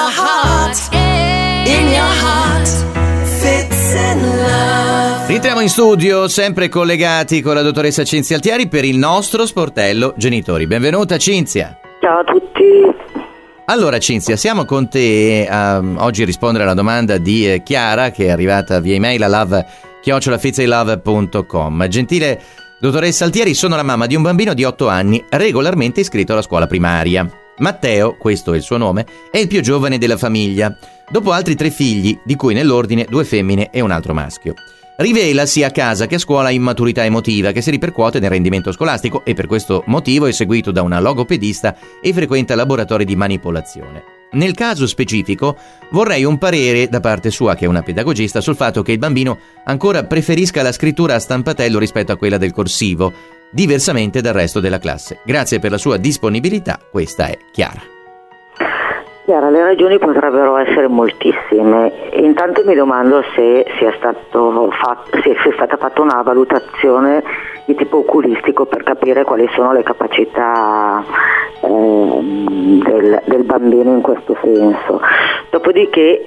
your heart, in your heart, Fitz and Love. Rientriamo in studio, sempre collegati con la dottoressa Cinzia Altieri per il nostro sportello genitori. Benvenuta Cinzia. Ciao a tutti. Allora Cinzia, siamo con te oggi a rispondere alla domanda di Chiara, che è arrivata via email a love@fitzyLove.com. Gentile dottoressa Altieri, sono la mamma di un bambino di 8 anni regolarmente iscritto alla scuola primaria. Matteo, questo è il suo nome, è il più giovane della famiglia, dopo altri 3 figli, di cui nell'ordine 2 femmine e un altro maschio. Rivela sia a casa che a scuola immaturità emotiva che si ripercuote nel rendimento scolastico e per questo motivo è seguito da una logopedista e frequenta laboratori di manipolazione. Nel caso specifico vorrei un parere da parte sua, che è una pedagogista, sul fatto che il bambino ancora preferisca la scrittura a stampatello rispetto a quella del corsivo, diversamente dal resto della classe. Grazie per la sua disponibilità, questa è Chiara. Chiara, le ragioni potrebbero essere moltissime. Intanto mi domando se sia stata fatta una valutazione di tipo oculistico per capire quali sono le capacità del bambino in questo senso. Dopodiché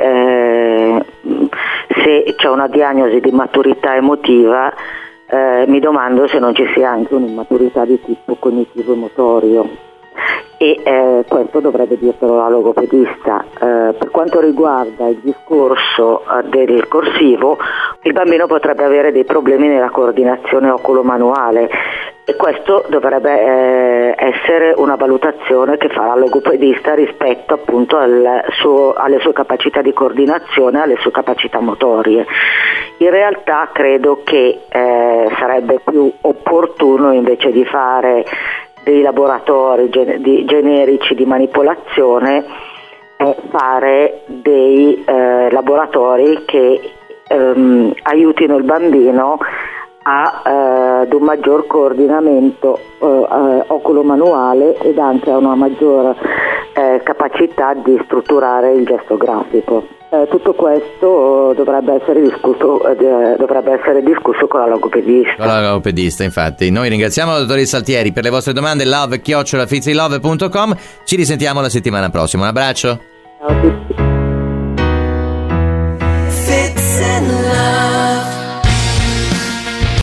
se c'è una diagnosi di maturità emotiva, mi domando se non ci sia anche un'immaturità di tipo cognitivo-motorio. E questo dovrebbe dirtelo la logopedista. Per quanto riguarda il discorso del corsivo, il bambino potrebbe avere dei problemi nella coordinazione oculomanuale e questo dovrebbe essere una valutazione che fa la logopedista rispetto appunto alle sue capacità di coordinazione, alle sue capacità motorie. In realtà credo che sarebbe più opportuno, invece di fare dei laboratori generici di manipolazione, fare dei laboratori che aiutino il bambino ad un maggior coordinamento oculomanuale ed anche a una maggior capacità di strutturare il gesto grafico. Tutto questo dovrebbe essere discusso con la logopedista. Con la logopedista, infatti. Noi ringraziamo la dottoressa Altieri per le vostre domande. love@fitzyLove.com. Ci risentiamo la settimana prossima. Un abbraccio. Ciao a tutti.